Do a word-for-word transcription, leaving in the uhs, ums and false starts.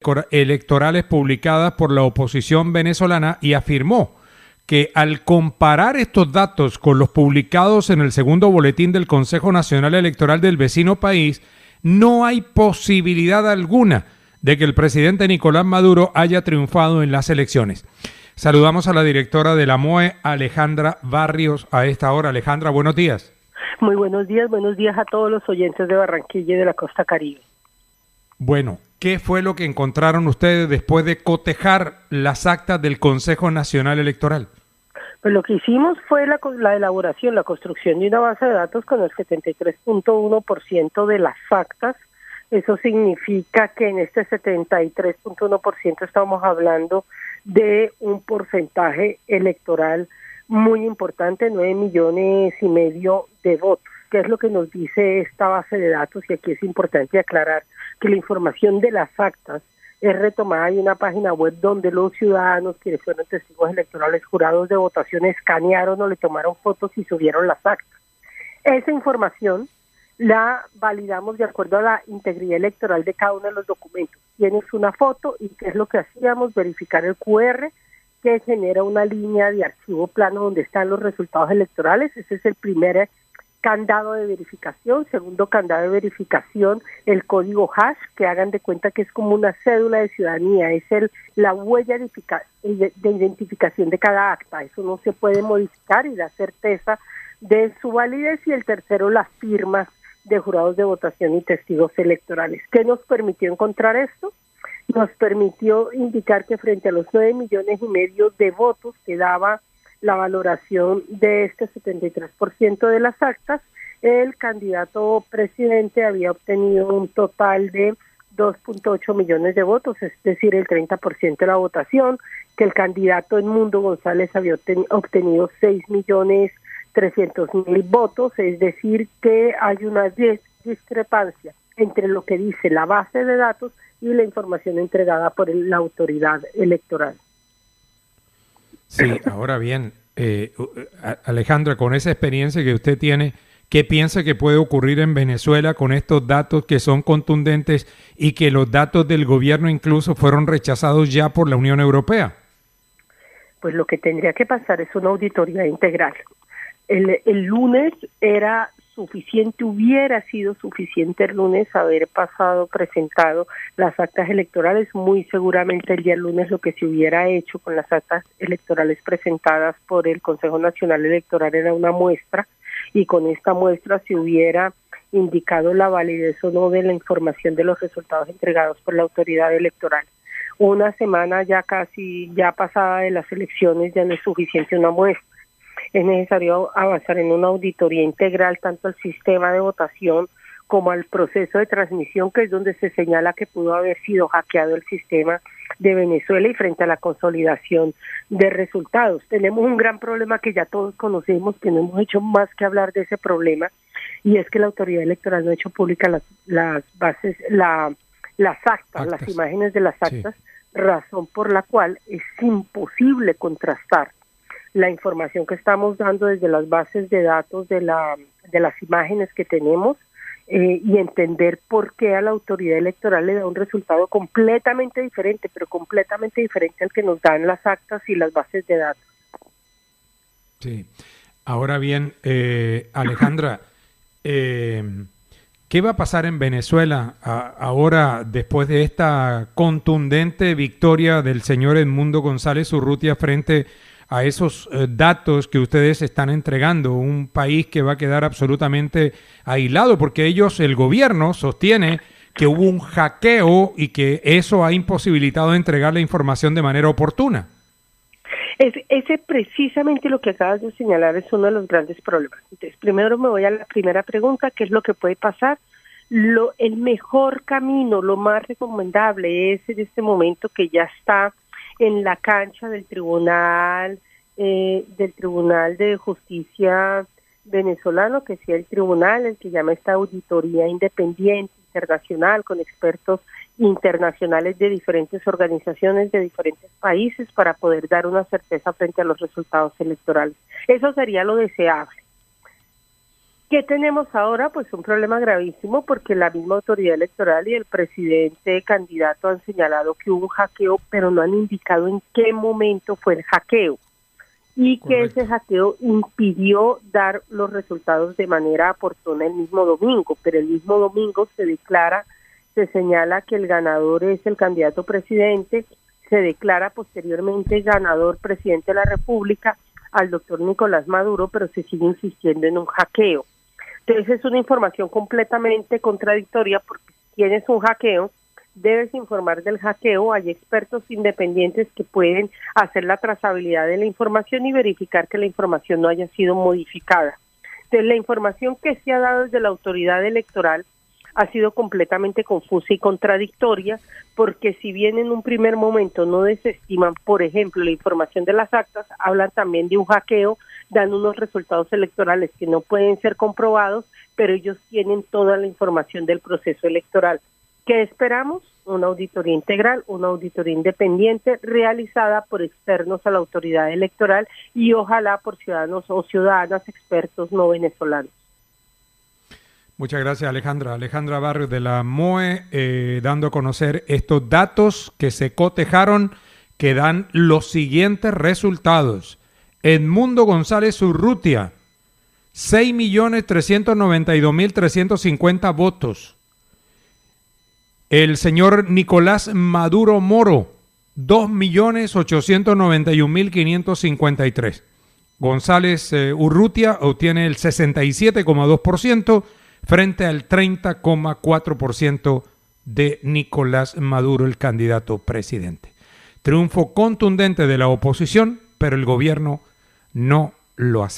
electorales publicadas por la oposición venezolana y afirmó que al comparar estos datos con los publicados en el segundo boletín del Consejo Nacional Electoral del vecino país, no hay posibilidad alguna de que el presidente Nicolás Maduro haya triunfado en las elecciones. Saludamos a la directora de la M O E, Alejandra Barrios, a esta hora. Alejandra, buenos días. Muy buenos días, buenos días a todos los oyentes de Barranquilla y de la costa Caribe. Bueno, ¿qué fue lo que encontraron ustedes después de cotejar las actas del Consejo Nacional Electoral? Pues lo que hicimos fue la, la elaboración, la construcción de una base de datos con el setenta y tres punto uno por ciento de las actas. Eso significa que en este setenta y tres punto uno por ciento estamos hablando de un porcentaje electoral muy importante, nueve millones y medio de votos. ¿Qué es lo que nos dice esta base de datos? Y aquí es importante aclarar que la información de las actas es retomada de una página web donde los ciudadanos, quienes fueron testigos electorales, jurados de votación, escanearon o le tomaron fotos y subieron las actas. Esa información la validamos de acuerdo a la integridad electoral de cada uno de los documentos. Tienes una foto y ¿qué es lo que hacíamos? Verificar el cu erre que genera una línea de archivo plano donde están los resultados electorales. Ese es el primer candado de verificación. Segundo candado de verificación, el código hash, que hagan de cuenta que es como una cédula de ciudadanía, es el la huella de identificación de cada acta. Eso no se puede modificar y da certeza de su validez. Y el tercero, las firmas de jurados de votación y testigos electorales. ¿Qué nos permitió encontrar esto? Nos permitió indicar que frente a los nueve millones y medio de votos que daba la valoración de este setenta y tres por ciento de las actas, el candidato presidente había obtenido un total de dos punto ocho millones de votos, es decir, el treinta por ciento de la votación, que el candidato Edmundo González había obtenido seis millones trescientos mil votos, es decir, que hay una discrepancia entre lo que dice la base de datos y la información entregada por el, la autoridad electoral. Sí, ahora bien, eh, Alejandra, con esa experiencia que usted tiene, ¿qué piensa que puede ocurrir en Venezuela con estos datos que son contundentes y que los datos del gobierno incluso fueron rechazados ya por la Unión Europea? Pues lo que tendría que pasar es una auditoría integral. El, el lunes era suficiente, hubiera sido suficiente el lunes haber pasado, presentado las actas electorales. Muy seguramente el día lunes lo que se hubiera hecho con las actas electorales presentadas por el Consejo Nacional Electoral era una muestra, y con esta muestra se hubiera indicado la validez o no de la información de los resultados entregados por la autoridad electoral. Una semana ya casi, ya pasada de las elecciones, ya no es suficiente una muestra. Es necesario avanzar en una auditoría integral tanto al sistema de votación como al proceso de transmisión, que es donde se señala que pudo haber sido hackeado el sistema de Venezuela, y frente a la consolidación de resultados. Tenemos un gran problema que ya todos conocemos, que no hemos hecho más que hablar de ese problema, y es que la autoridad electoral no ha hecho públicas las, las bases, la, las actas, actas, las imágenes de las actas, sí. Razón por la cual es imposible contrastar la información que estamos dando desde las bases de datos de la de las imágenes que tenemos eh, y entender por qué a la autoridad electoral le da un resultado completamente diferente, pero completamente diferente al que nos dan las actas y las bases de datos. Sí. Ahora bien, eh, Alejandra, eh, ¿qué va a pasar en Venezuela a, ahora después de esta contundente victoria del señor Edmundo González Urrutia frente a esos eh, datos que ustedes están entregando? Un país que va a quedar absolutamente aislado, porque ellos, el gobierno, sostiene que hubo un hackeo y que eso ha imposibilitado entregar la información de manera oportuna. Es, ese precisamente lo que acabas de señalar es uno de los grandes problemas. Entonces, primero me voy a la primera pregunta, ¿qué es lo que puede pasar? Lo, el mejor camino, lo más recomendable es en este momento que ya está en la cancha del tribunal, eh, del Tribunal de Justicia venezolano, que sea el tribunal el que llama esta auditoría independiente, internacional, con expertos internacionales de diferentes organizaciones de diferentes países para poder dar una certeza frente a los resultados electorales. Eso sería lo deseable. ¿Qué tenemos ahora? Pues un problema gravísimo porque la misma autoridad electoral y el presidente candidato han señalado que hubo un hackeo, pero no han indicado en qué momento fue el hackeo y que Correcto. Ese hackeo impidió dar los resultados de manera oportuna el mismo domingo, pero el mismo domingo se declara, se señala que el ganador es el candidato presidente, se declara posteriormente ganador presidente de la República al doctor Nicolás Maduro, pero se sigue insistiendo en un hackeo. Entonces es una información completamente contradictoria porque si tienes un hackeo, debes informar del hackeo. Hay expertos independientes que pueden hacer la trazabilidad de la información y verificar que la información no haya sido modificada. Entonces la información que se ha dado desde la autoridad electoral ha sido completamente confusa y contradictoria, porque si bien en un primer momento no desestiman, por ejemplo, la información de las actas, hablan también de un hackeo, dan unos resultados electorales que no pueden ser comprobados, pero ellos tienen toda la información del proceso electoral. ¿Qué esperamos? Una auditoría integral, una auditoría independiente realizada por externos a la autoridad electoral y ojalá por ciudadanos o ciudadanas expertos no venezolanos. Muchas gracias, Alejandra. Alejandra Barrios de la M O E, eh, dando a conocer estos datos que se cotejaron, que dan los siguientes resultados. Edmundo González Urrutia, seis millones trescientos noventa y dos mil trescientos cincuenta votos. El señor Nicolás Maduro Moro, dos millones ochocientos noventa y un mil quinientos cincuenta y tres. González eh, Urrutia obtiene el sesenta y siete coma dos por ciento frente al treinta coma cuatro por ciento de Nicolás Maduro, el candidato presidente. Triunfo contundente de la oposición, pero el gobierno no lo hace.